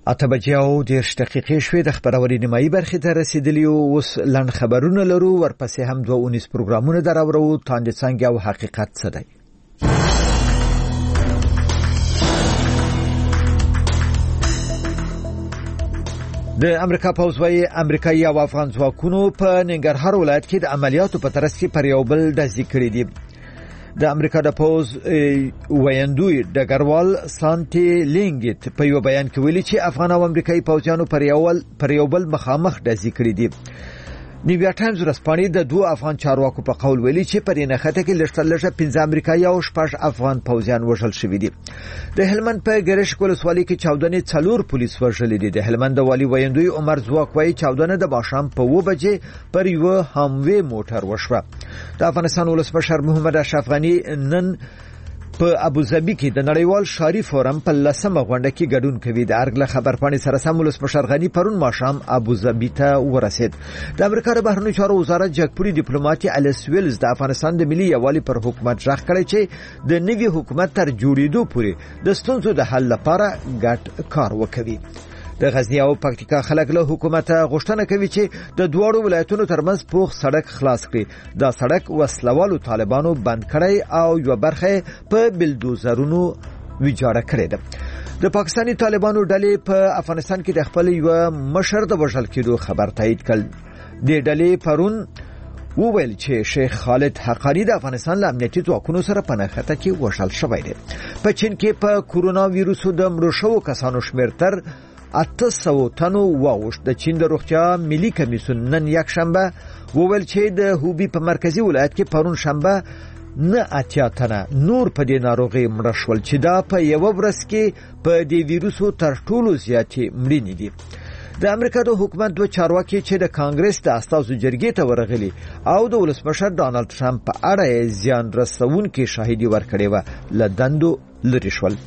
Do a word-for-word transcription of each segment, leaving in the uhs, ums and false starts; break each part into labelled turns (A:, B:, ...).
A: اته بجې او دېرش دقیقې شوې د خبرونې نیمایي برخې ته رسېدلي یو. اوس لنډ خبرونه لرو، ورپسې هم دوه اونیز پروګرامونه دراوړو. تاندې څنګه او حقیقت څه دی؟ د امریکا پوځ وايي امریکایي او افغان ځواکونو په ننګرهار ولایت کې د عملیاتو په ترڅ کې پر یو بل ډزې کړې دي. د امریکا د پوځ ویاندوی ډګروال سانټي لینګټ په یو بیان کې ویلي چې افغان او امریکایي پوځیانو پر یو پر یو بل مخامخ ډزې کړې دي. نیویارک ټایمز ورځپاڼې د دوه افغان چارواکو په قول ویلي چې پر نښته کې لږترلږه پنځه امریکایي او شپږ افغان پوځیان وژل شوي دي. د هلمند په ګرشک ولسوالۍ کې چاودنې څلور پولیس وژلي دي. د هلمند والی ویاندوی عمر ځواک وايي چاودنه د ماښام په اوه بجې پر یو هاموي موټر وشوه. د افغانستان ولسمشر محمد اشرف غني نن په ابوظبي کې د نړیوال ښاري فورم په لسمه غونډه کې ګډون کوي. د ارګله خبرپاڼې سره سم ولسمشر غني پرون ماښام ابوظبي ته ورسید. د امریکا د بهرنیو چارو وزارت جګپوري ډیپلوماټ الیس ویلز د افغانستان د ملي یووالي پر حکومت ژغ کړی چې د نوي حکومت تر جوړېدو پورې د ستونزو د حل لپاره ګډ کار وکړي. د غزنی او پکتیکا خلک له حکومت غوښتنه کوي چې د دوړو ولایتونو ترمنځ پوخ سړک خلاص کړي. دا سړک وسلوالو طالبانو بند کړی او یو برخه په بلدوزرونو ویجاړه کړې ده. د پاکستاني طالبانو ډلې په افغانستان کې د خپل یو مشر د وژل کېدو خبر تایید کړ. د ډلې پرون وویل چې شیخ خالد حقانی د افغانستان له امنیتي ځواکونو سره په نښته کې وژل شوی دی. په چین کې په کورونا ویروسو د مړو شوو کسانو شمېر تر اته سوه تنو واوښت. د چین د روغتیا ملي کمیسیون نن یک شنبه وویل چې د هوبي په مرکزي ولایت کې پرون شنبه نه اتیا تنه نور په دې ناروغي مړه شول چې دا په یو ورځ کې په دې ویروسو تر ټولو زیاتې مړینې دي. د امریکا د حکومت دوه چارواکي چې د کانګرس د استازو جرګې ته ورغلي او د ولسمشر ډانلډ ټرمپ په اړه زیان رسونکي شاهدي ورکړې و له دندو لرې شول.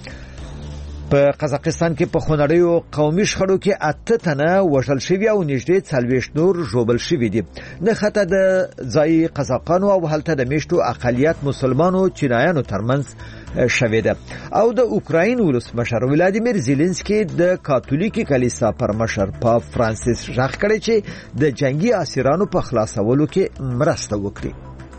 A: په قزاقستان کې په خونړیو قومي شخړو کې اته تنه وژل شوي او نږدې څلوېښت نور ژوبل شوي دي. نښته د ځایي قزاقانو او هلته د میشتو اقلیت مسلمانو چینایانو ترمنځ شوې ده. او د اوکراین ولسمشر ولادیمیر زیلنسکي د کاتولیکي کلیسا پر مشر پاپ فرانسیس ژغ کړی چې د جنگي اسیرانو په خلاصولو کې مرسته وکړي.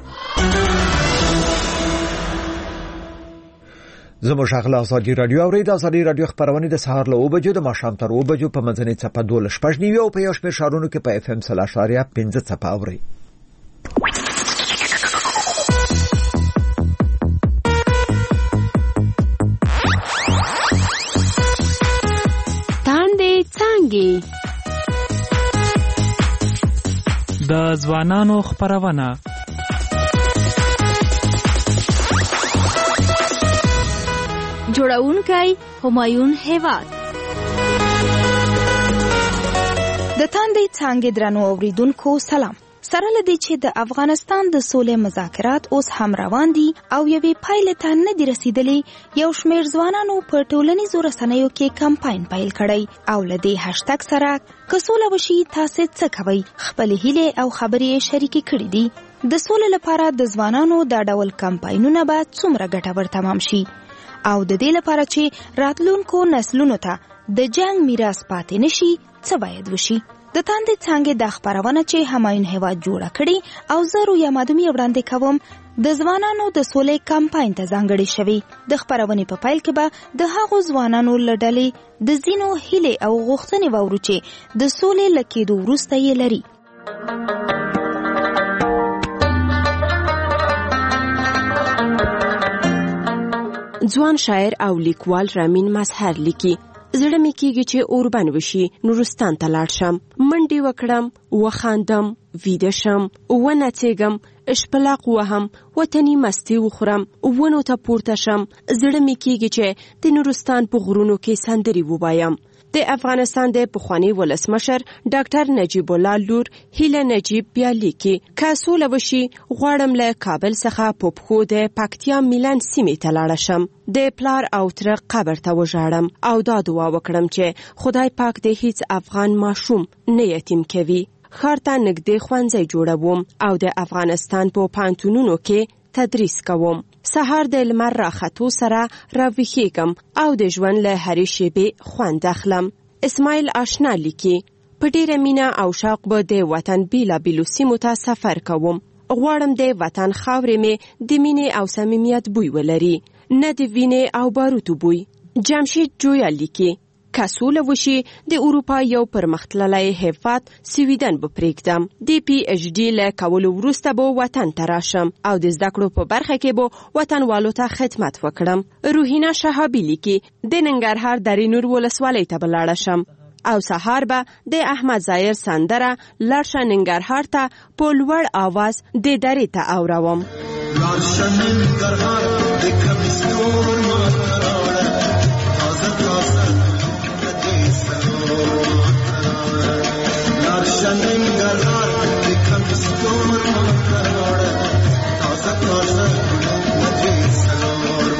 A: زموږ غلا ازادي رادیو او د ازادي رادیو خبرونه د سهار له اوه بجو د ماښام تر اوه بجو په منځنۍ څپه دولس شپږ نیوي او په یو شمېر ښارونو کې په اف ام سل اشاریه پنځه څپه اوري.
B: تاندې څنګه
C: د ځوانانو خبرونه
B: جوړونکی همایون هیواد.
D: د تاندې څنګه درنو اوریدونکو سلام. سره لدی چې د افغانستان د سولې مذاکرات اوس هم روان دي او یوې پایلې ته نه دي رسیدلې، یو شمېر ځوانانو په ټولنیزو رسنیو کې کمپاین پیل کړی او له دې هشتګ سره که سوله وشي تاسې څه کوئ خپلې هیلې او خبرې شریکې کړي دي. د سولې لپاره د ځوانانو دا ډول کمپاینونه به څومره ګټور تمام شي او د دې لپاره چې راتلونکو نسلونو ته د جنگ میراث پاتې نشي څه باید وشي؟ د تاندې څنګه د خبرونه چې همایون هیواد جوړه کړي او زه رویا مادومي وړاندې کوم د ځوانانو د سولې کمپاین ته ځانګړې شوی. د خبرونې په پیل کې به د هغو ځوانانو لړلې د زینو هیلې او غوښتنې وورو چې د سولې لکېدو وروسته یې لري.
E: ځوان شاعر او لیکوال رامین مظهر لیکي زړه مې کېږي چې اوربن وشي نورستان ته لاړ شم، منډې وکړم، وخاندم، ویده شم، ونڅېږم، اشپلاق وهم، وطني مستي وخورم، ونو ته پورته شم. زړه مې کېږي چې د نورستان په غرونو کې سندرې ووایم. د افغانستان د پخواني ولسمشر ډاکټر نجیب الله لور هیله نجیب بیا لیکي که سوله وشي غواړم له کابل څخه په پښو د پکتیا میلان سیمې ته لاړه شم، د پلار او تره قبر ته وژاړم او دا دعا وکړم چې خدای پاک د هیڅ افغان ماشوم نه یتیم کوي. ښار ته نږدې ښوونځی جوړوم او د افغانستان په پوهنتونونو کې تدریس کوم. سهار د لمر راختو سره راویښېږم او د ژوند له هرې شېبې خوند اخلم. اسماعیل آشنا لیکي په ډیره مینه او شوق به د وطن بیلابیلو سیمو ته سفر کوم. غواړم د وطن خاورې مې د مینې او صمیمیت بوی ولري، نه د وینې او باروتو بوی. جمشید جویا لیکي که سوله وشي د اروپا یو پرمختللی هیواد سویډن به پرېږدم. د پی ایچ ډي له کولو وروسته به وطن ته راشم او د زده کړو په برخه کې به وطنوالو ته خدمت وکړم. روحینا شهابي لیکي د ننګرهار درې نور ولسوالۍ ته به لاړه شم او سهار به د احمد ظاهر سندره لاړشه ننګرهار ته په لوړ آواز د درې ته اوروم.
F: لاړشه ننګرهار د کمیسیون ماته تازه تازه د دې سلور لاړشه ننګرهار د کمیسیون ماته تازه تازه د دې سلور.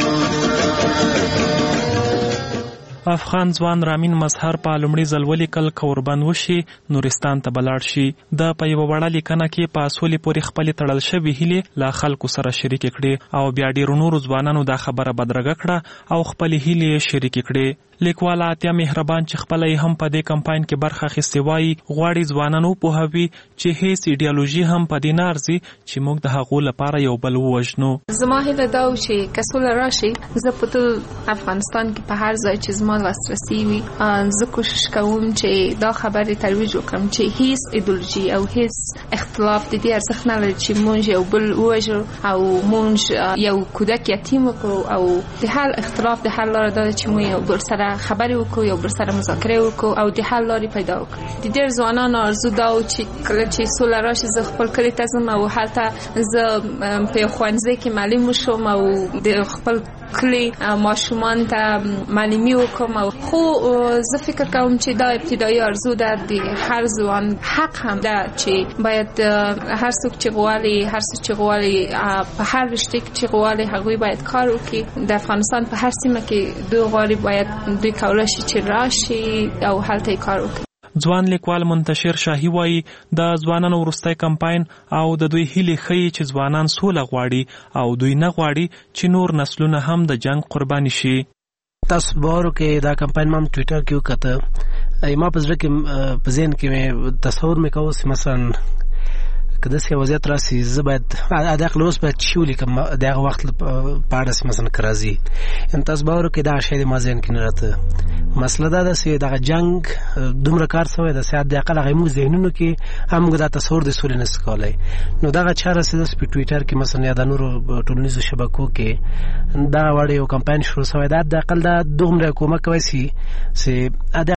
C: افغان ځوان رامین مظهر په لومړي ځل ولیکل که وربند وشي نورستان ته به لاړ شي. د په یوه وړه لیکنه کې په سولې پورې خپلې تړل شوې هیلې له خلکو سره شریکې کړې او بیا ډېرو نورو ځوانانو دا خبره بدرګه کړه او خپلې هیلې یې شریکې کړې. لیکوال اتیا مهربان چې خپله یې هم په دې کمپاین کې برخه اخیستې وایي غواړي ځوانان وپوهوي چې هیڅ ایډیالوژي هم په دې نه ارځي چې موږ د هغو لپاره یو بل ووژنو.
G: زما هیله دا و چې که سوله راشي زه په ټول افغانستان کې په هر ځای چې زما لاسرسي وي زه کوشش کوم چې دا خبرې ترویج وکړم چې هیڅ ایډیالوژي او هیڅ اختلاف د دې ارزښت نه لري چې موږ یو بل ووژنو او موږ یو کودک یتیم وکړو او د هر اختلاف د حل لاره دا ده چې موږ یو بل سره خبرې وکړو، یو بل سره مذاکره وکړو او د حل لارې پیدا وکړو. د ډېر ځوانانو آرزو دا و چې کله چې سوله راشي زه خپل کلي ته ځم او هلته زه په یو ښوونځي کې معلم وشم او د خپل کلی ماشومان ته معلمي وکړم. او خو زه فکر کوم چې دا ابتدایي آرزو ده، د هر ځوان حق هم ده چې باید هر څوک چې غواړي هر څوک چې غواړي په هر رشته کې چې غواړي هغوی باید کار وکړي. د افغانستان په هر سیمه کې دوی غواړي باید دوی کولی شي چې راشي او هلته یې کار وکړي.
C: ځوان لیکوال منتشر شاهي وایي د ځوانانو وروستی کمپاین او د دوی هیلې ښیي چې ځوانان سوله غواړي او دوی نه غواړي چې نور نسلونه هم د جنگ قرباني شي.
H: تاسو باور کې دا کمپاین ما ټویټر کې وکړه، ما په زړه کې په ذهن کې مې تصور مې کوو چې مثلا که داسې وضعیت راسي زه باید د عقل اوس باید چې ولیکم د هغه وخت په اړه چې مثلا که راځي. یعنې تاسو باور وکړئ دغه شی د ما ذهن کې نه راته. مسله دا ده چې دغه جنګ دومره کار شوی ده چې حداقل هغه زموږ ذهنونو کې هم موږ دا تصور د سولې نشو کولی. نو دغه چاره چې داسې په ټویټر کې مثلا یا د نورو ټولنیزو شبکو کې دغه وړ یو کمپاین شروع شوی ده، حداقل دا دومره کومک کوی شي چې